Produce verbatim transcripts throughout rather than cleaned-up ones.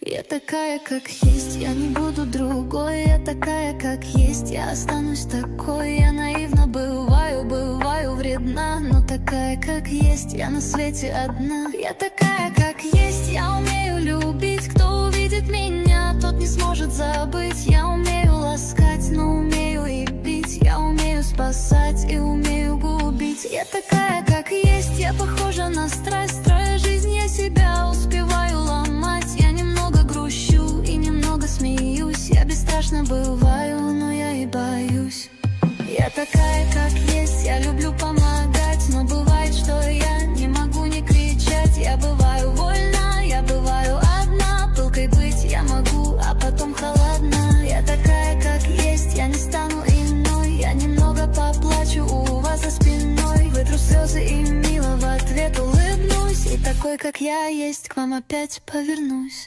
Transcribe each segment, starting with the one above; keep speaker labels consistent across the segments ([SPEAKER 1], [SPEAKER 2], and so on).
[SPEAKER 1] Я такая, как есть, я не буду другой. Я такая, как есть, я останусь такой. Я наивно бываю, бываю вредна, но такая, как есть, я на свете одна. Я такая, как есть, я умею любить. Кто увидит меня, тот не сможет забыть. Я умею ласкать, но умею и бить. Я умею спасать и умею губить. Я такая, как есть, я похожа на страсть. Строя жизнь, я себя успеваю ломать. Я немного грущу и немного смеюсь. Я бесстрашно бываю, но я и боюсь. Я такая, как есть, я люблю помогать, но бывает, что я не могу не кричать. Я бываю вольна, я бываю одна. Пылкой быть я могу, а потом холодна. Я такая, как есть, я не стану иной. Я немного поплачу у вас за спиной. Вытру слезы и мило в ответ улыбнусь. И такой, как я есть, к вам опять повернусь.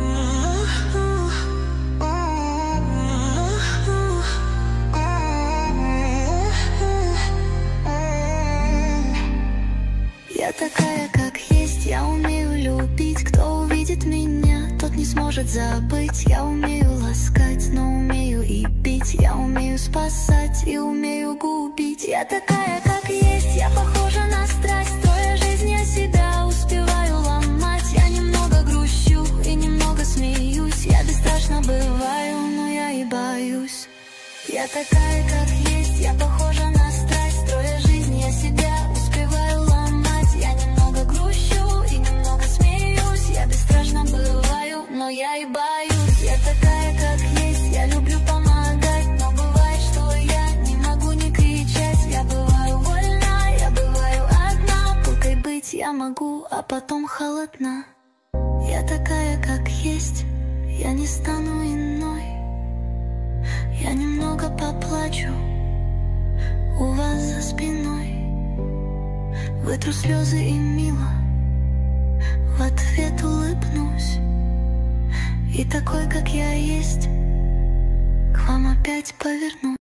[SPEAKER 1] Я такая, как есть, я умею любить. Кто увидит меня, тот не сможет забыть. Я умею ласкать, но умею и бить. Я умею спасать и умею губить. Я такая, как есть, я похожа на страсть. Строя жизнь, я себя успеваю ломать. Я немного грущу и немного смеюсь. Я бесстрашно бываю, но я и боюсь. Я такая, как есть, я похожа на страсть. Строя жизнь, я себя успеваю ломать. Я немного грущу и немного смеюсь. Я бесстрашно бываю, но я и боюсь. Я такая, как есть, я люблю помогать, но бывает, что я не могу не кричать. Я бываю вольна, я бываю одна. Пылкой быть я могу, а потом холодна. Я такая, как есть, я не стану иной. Я немного поплачу у вас за спиной. Вытру слезы и мило в ответ улыбнусь. И такой, как я есть, к вам опять повернусь.